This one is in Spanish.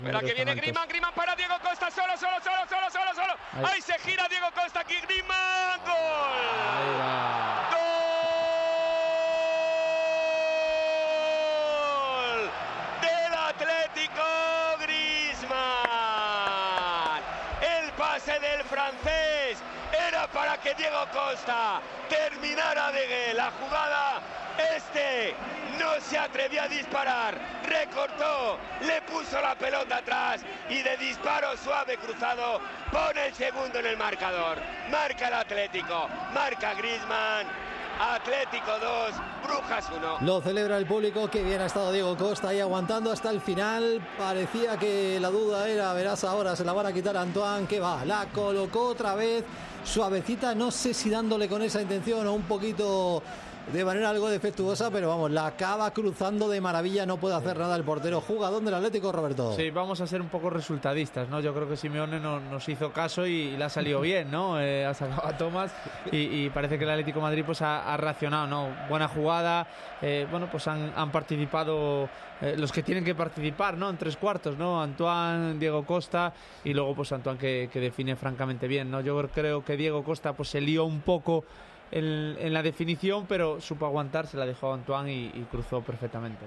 Espera que viene Griezmann para Diego Costa, solo. Ahí se gira Diego Costa, aquí Griezmann, gol. Ahí va. Gol del Atlético, Griezmann. El pase del francés era para que Diego Costa terminara de la jugada. No se atrevió a disparar, recortó, le puso la pelota atrás y de disparo suave cruzado pone el segundo en el marcador. Marca el Atlético, marca Griezmann. Atlético 2, Brujas 1. Lo celebra el público. Qué bien ha estado Diego Costa ahí aguantando hasta el final. Parecía que la duda era, verás ahora, se la van a quitar a Antoine. Que va, la colocó otra vez suavecita, no sé si dándole con esa intención o un poquito de manera algo defectuosa, pero vamos, la acaba cruzando de maravilla, no puede hacer nada el portero. Jugadón del Atlético, Roberto. Sí, vamos a ser un poco resultadistas, ¿no? Yo creo que Simeone nos hizo caso y le ha salido bien, ¿no? Ha sacado a Thomas y parece que el Atlético de Madrid pues ha reaccionado, ¿no? Buena jugada, bueno, pues han participado los que tienen que participar, ¿no? En tres cuartos, ¿no? Antoine, Diego Costa y luego pues Antoine que define francamente bien, ¿no? Yo creo que Diego Costa pues se lió un poco en la definición, pero supo aguantar, se la dejó a Antoine y cruzó perfectamente.